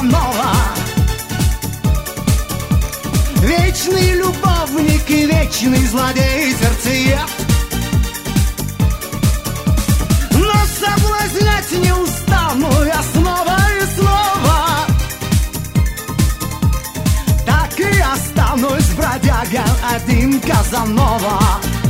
Казанова. Вечный любовник и вечный злодей сердцеед, но соблазнять не устану я снова и снова. Так и останусь бродяга один, Казанова.